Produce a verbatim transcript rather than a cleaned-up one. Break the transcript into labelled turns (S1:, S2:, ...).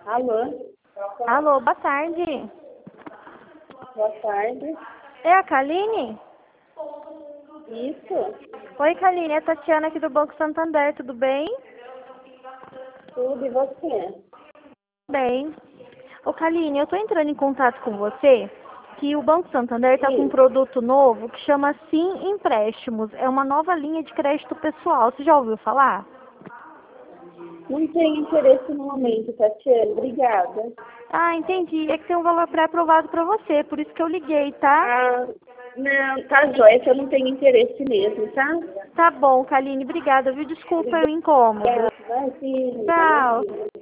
S1: Alô,
S2: Alô, boa tarde.
S1: boa tarde.
S2: É a Kaline?
S1: Isso,
S2: Oi, Kaline, é a Tatiana aqui do Banco Santander, tudo bem?
S1: tudo e você?
S2: Bem. Ô, Kaline, eu tô entrando em contato com você que o Banco Santander está com um
S1: Sim,
S2: produto novo que chama Sim Empréstimos. É uma nova linha de crédito pessoal. Você já ouviu falar?
S1: não tenho interesse no momento, Tatiana. Obrigada.
S2: Ah, entendi. É que tem um valor pré-aprovado para você, por isso que eu liguei, tá?
S1: Ah, não, tá joia, que eu não tenho interesse mesmo, tá?
S2: Tá bom, Kaline, obrigada, viu? Desculpa o incômodo.
S1: Obrigada. Imagina,
S2: Tchau.
S1: imagina.